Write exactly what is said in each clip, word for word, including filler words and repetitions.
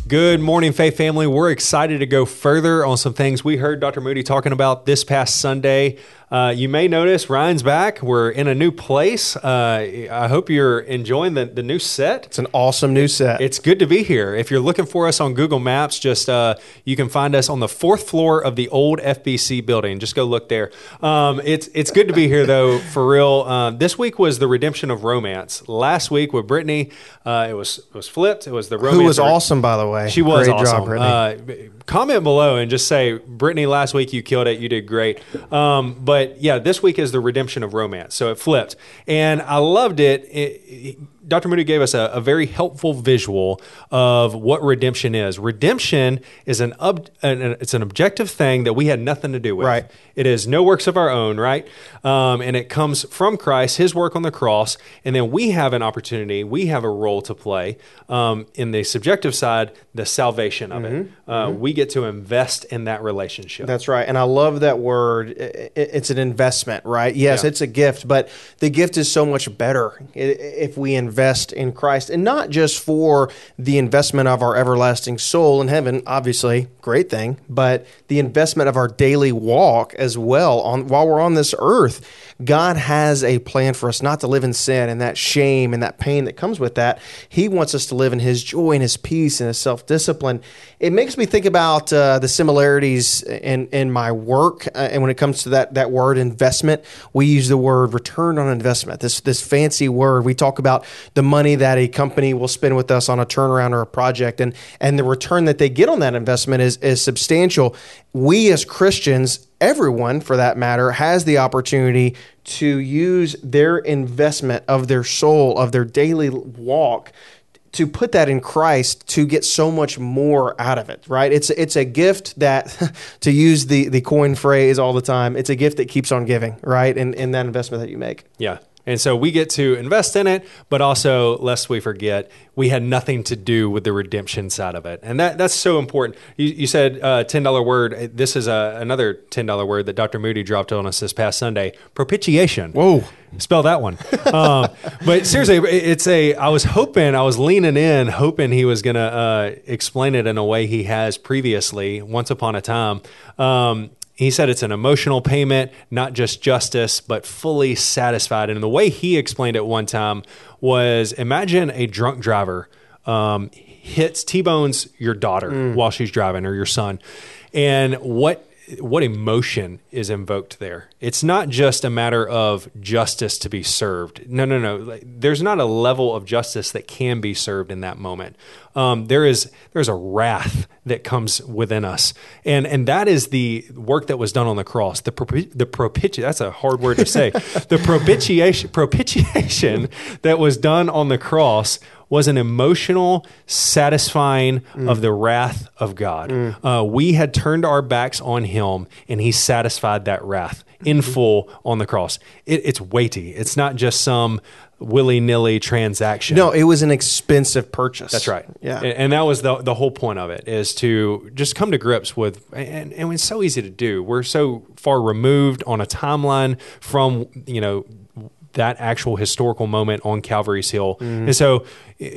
Good morning, Faith family. We're excited to go further on some things we heard Doctor Moody talking about this past Sunday. Uh, you may notice Ryan's back. We're in a new place. Uh, I hope you're enjoying the, the new set. It's an awesome new set. It's good to be here. If you're looking for us on Google Maps, just uh, you can find us on the fourth floor of the old F B C building. Just go look there. Um, it's it's good to be here, though, for real. Uh, this week was the redemption of romance. Last week with Brittany, uh, it was it was flipped. It was the romance. Who was awesome, by the way. She was Great awesome. job, Brittany. Uh, comment below and just say, Brittany, last week you killed it. You did great. Um, but yeah, this week is the redemption of romance. So it flipped. And I loved it. it, it Doctor Moody gave us a, a very helpful visual of what redemption is. Redemption is an, ob, an it's an objective thing that we had nothing to do with. Right. It is no works of our own, right? Um, and it comes from Christ, his work on the cross, and then we have an opportunity, we have a role to play um, in the subjective side, the salvation of Mm-hmm. it. Uh, mm-hmm. We get to invest in that relationship. That's right. And I love that word. It's an investment, right? Yes, yeah. It's a gift, but the gift is so much better if we invest in Christ, and not just for the investment of our everlasting soul in heaven, obviously, great thing, but the investment of our daily walk as well on while we're on this earth. God has a plan for us not to live in sin and that shame and that pain that comes with that. He wants us to live in his joy and his peace and his self-discipline. It makes me think about uh, the similarities in, in my work. Uh, and when it comes to that, that word investment, we use the word return on investment, this, this fancy word. We talk about the money that a company will spend with us on a turnaround or a project, and, and the return that they get on that investment is, is substantial. We as Christians, everyone for that matter, has the opportunity to use their investment of their soul, of their daily walk, to put that in Christ to get so much more out of it, right? It's it's a gift that, to use the, the coin phrase all the time, it's a gift that keeps on giving, right? In, in that investment that you make. Yeah. And so we get to invest in it, but also, lest we forget, we had nothing to do with the redemption side of it. And that that's so important. You, you said uh, ten dollar word. This is a, another ten dollar word that Doctor Moody dropped on us this past Sunday, propitiation. Whoa. Spell that one. um, but seriously, it's a, I was hoping, I was leaning in, hoping he was going to uh, explain it in a way he has previously, once upon a time. Um He said it's an emotional payment, not just justice, but fully satisfied. And the way he explained it one time was, imagine a drunk driver um, hits, T-bones your daughter mm. while she's driving, or your son. And what what emotion is invoked there? It's not just a matter of justice to be served. No, no, no. There's not a level of justice that can be served in that moment. Um, there is there's a wrath that comes within us, and and that is the work that was done on the cross. The propi- the propiti- that's a hard word to say. the propitiation propitiation that was done on the cross was an emotional satisfying mm. of the wrath of God. Mm. Uh, we had turned our backs on him, and he satisfied that wrath in mm-hmm. full on the cross. It, it's weighty. It's not just some willy-nilly transaction. No, it was an expensive purchase. That's right. Yeah. And, and that was the the whole point of it, is to just come to grips with, and, and it's so easy to do. We're so far removed on a timeline from, you know, that actual historical moment on Calvary's Hill. Mm-hmm. And so uh,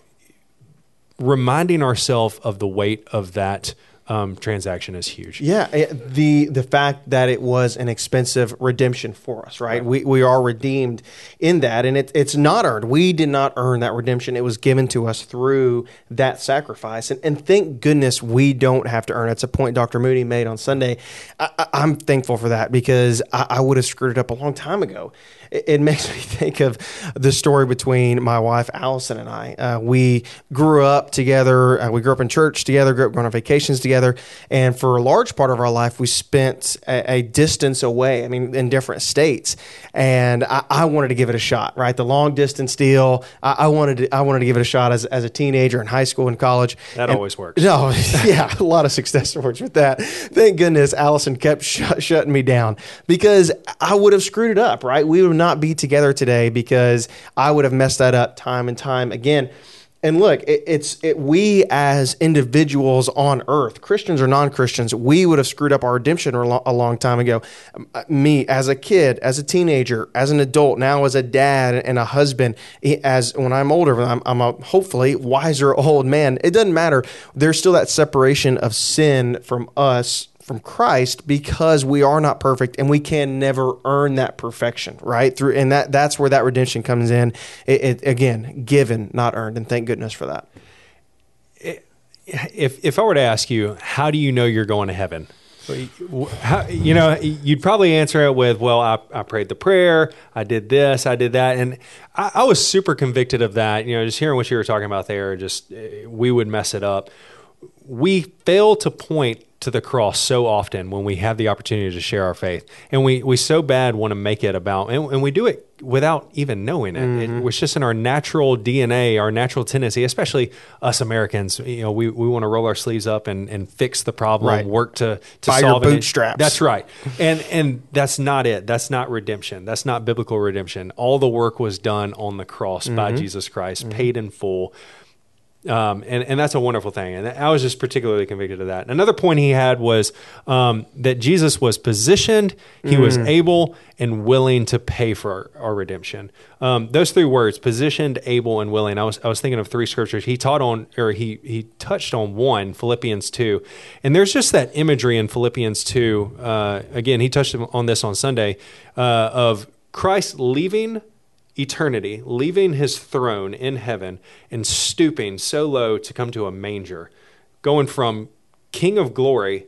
reminding ourselves of the weight of that um, transaction is huge. Yeah, it, the the fact that it was an expensive redemption for us, right? right. We we are redeemed in that, and it, it's not earned. We did not earn that redemption. It was given to us through that sacrifice, and, and thank goodness we don't have to earn it. It's a point Doctor Moody made on Sunday. I, I, I'm thankful for that, because I, I would have screwed it up a long time ago. It, it makes me think of the story between my wife Allison and I. Uh, we grew up together. Uh, we grew up in church together. Grew up going on vacations together. And for a large part of our life, we spent a, a distance away, I mean, in different states. And I, I wanted to give it a shot, right? The long distance deal. I, I wanted to, I wanted to give it a shot as, as a teenager in high school and college. That and, always works. No, yeah, a lot of success stories with that. Thank goodness Allison kept sh- shutting me down, because I would have screwed it up, right? We would not be together today because I would have messed that up time and time again. And look, it, it's it, we as individuals on earth, Christians or non-Christians, we would have screwed up our redemption a lo- a long time ago. Me as a kid, as a teenager, as an adult, now as a dad and a husband, as when I'm older, I'm, I'm a hopefully wiser old man. It doesn't matter. There's still that separation of sin from us, from Christ, because we are not perfect and we can never earn that perfection, right? Through and that that's where that redemption comes in. It, it again, given, not earned, and thank goodness for that. If if I were to ask you, how do you know you're going to heaven? How, you know, you'd probably answer it with, well, I, I prayed the prayer, I did this, I did that. And I, I was super convicted of that. You know, just hearing what you were talking about there, just we would mess it up. We fail to point to the cross so often when we have the opportunity to share our faith. And we, we so bad want to make it about, and, and we do it without even knowing it. Mm-hmm. It was just in our natural D N A, our natural tendency, especially us Americans. You know, we, we want to roll our sleeves up and, and fix the problem, right. work to, to Buy solve your it. bootstraps. That's right. And, and that's not it. That's not redemption. That's not biblical redemption. All the work was done on the cross mm-hmm. by Jesus Christ, mm-hmm. paid in full. Um, and, and that's a wonderful thing. And I was just particularly convicted of that. And another point he had was um, that Jesus was positioned, he mm. was able and willing to pay for our, our redemption. Um, those three words, positioned, able, and willing. I was I was thinking of three scriptures. He taught on, or he he touched on one, Philippians two. And there's just that imagery in Philippians two. Uh, again, he touched on this on Sunday, uh, of Christ leaving eternity, leaving his throne in heaven and stooping so low to come to a manger, going from King of glory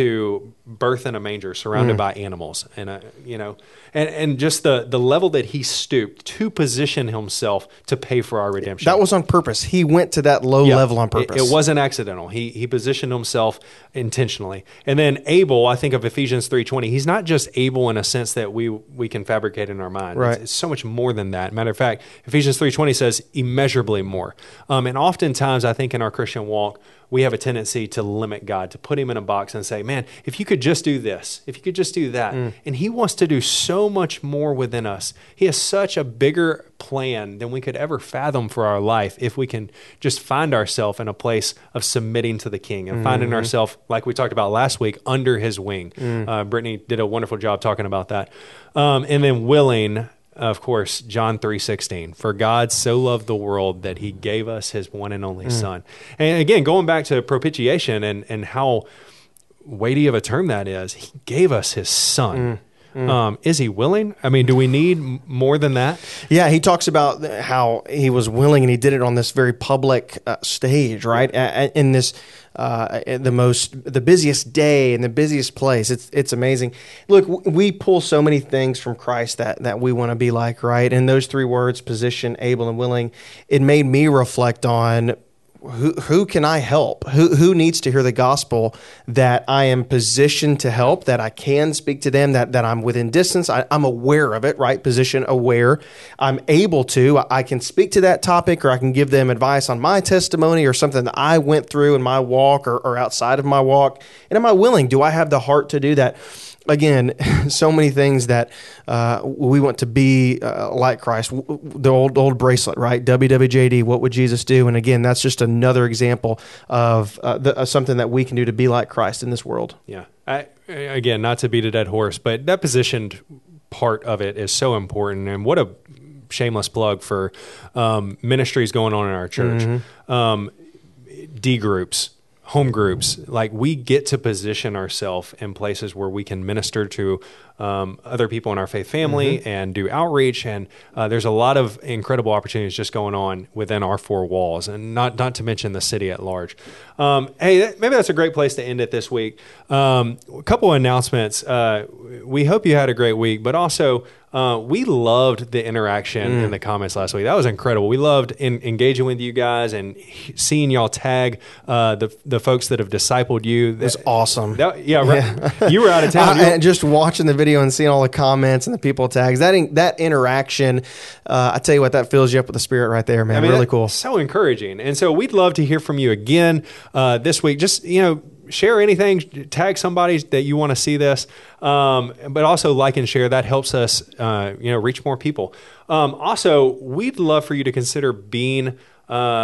to birth in a manger surrounded mm. by animals. And, uh, you know, and, and just the, the level that he stooped to position himself to pay for our redemption. That was on purpose. He went to that low yeah, level on purpose. It, it wasn't accidental. He he positioned himself intentionally. And then able, I think of Ephesians three twenty. He's not just able in a sense that we we can fabricate in our mind. Right. It's, it's so much more than that. Matter of fact, Ephesians three twenty says immeasurably more. Um, and oftentimes I think in our Christian walk, we have a tendency to limit God, to put him in a box and say, man, if you could just do this, if you could just do that. Mm. And he wants to do so much more within us. He has such a bigger plan than we could ever fathom for our life if we can just find ourselves in a place of submitting to the King and mm-hmm. finding ourselves, like we talked about last week, under his wing. Mm. Uh, Brittany did a wonderful job talking about that. Um, and then willing, of course, John three sixteen. For God so loved the world that he gave us his one and only mm. Son. And again, going back to propitiation and, and how weighty of a term that is, he gave us his Son. Mm. Mm. Um, is he willing? I mean, do we need m- more than that? Yeah, he talks about how he was willing and he did it on this very public uh, stage, right? A- in this, uh, the most, the busiest day and the busiest place. It's it's amazing. Look, w- we pull so many things from Christ that that we want to be like, right? And those three words, position, able, and willing, it made me reflect on Who who can I help? Who who needs to hear the gospel that I am positioned to help, that I can speak to them, that, that I'm within distance, I, I'm aware of it, right? Position aware. I'm able to, I can speak to that topic, or I can give them advice on my testimony or something that I went through in my walk or, or outside of my walk. And am I willing? Do I have the heart to do that? Again, so many things that uh, we want to be uh, like Christ. The old old bracelet, right? W W J D, what would Jesus do? And again, that's just another example of uh, the, uh, something that we can do to be like Christ in this world. Yeah. I, again, not to beat a dead horse, but that positioned part of it is so important. And what a shameless plug for um, ministries going on in our church. Mm-hmm. Um, D groups. Home groups, like we get to position ourselves in places where we can minister to um, other people in our faith family mm-hmm. and do outreach. And uh, there's a lot of incredible opportunities just going on within our four walls, and not not to mention the city at large. Um, hey, that, maybe that's a great place to end it this week. Um, a couple of announcements. Uh, we hope you had a great week, but also Uh, we loved the interaction mm. in the comments last week. That was incredible. We loved in, engaging with you guys and seeing y'all tag uh, the the folks that have discipled you. It was awesome. That, yeah, right. Yeah. You were out of town. I, and just watching the video and seeing all the comments and the people tags, that in, that interaction, uh, I tell you what, that fills you up with the Spirit right there, man. I mean, really cool. So encouraging. And so we'd love to hear from you again uh, this week. Just, you know, share anything, tag somebody that you want to see this, um, but also like and share. That helps us, uh, you know, reach more people. Um, also, we'd love for you to consider being uh,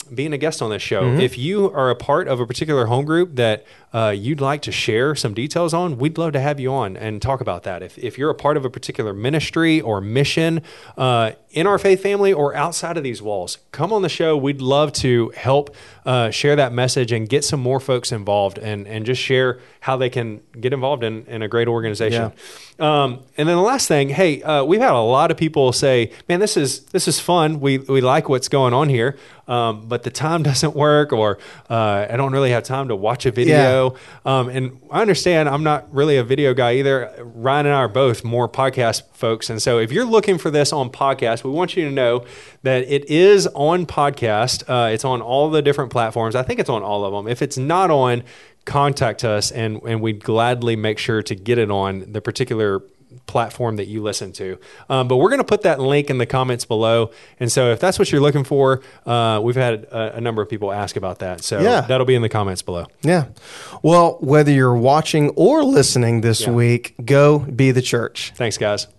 being a guest on this show. Mm-hmm. If you are a part of a particular home group that uh, you'd like to share some details on, we'd love to have you on and talk about that. If, if you're a part of a particular ministry or mission uh, in our faith family or outside of these walls, come on the show. We'd love to help uh, share that message and get some more folks involved and, and just share how they can get involved in, in a great organization. Yeah. Um, and then the last thing, hey, uh, we've had a lot of people say, man, this is this is fun. We we like what's going on here, um, but the time doesn't work, or uh, I don't really have time to watch a video. Yeah. Um, and I understand I'm not really a video guy either. Ryan and I are both more podcast folks. And so if you're looking for this on podcast, we want you to know that it is on podcast. Uh, it's on all the different platforms. I think it's on all of them. If it's not on, contact us, and, and we'd gladly make sure to get it on the particular platform that you listen to. Um, but we're going to put that link in the comments below. And so if that's what you're looking for, uh, we've had a, a number of people ask about that. So yeah. that'll be in the comments below. Yeah. Well, whether you're watching or listening this yeah. week, go be the church. Thanks, guys.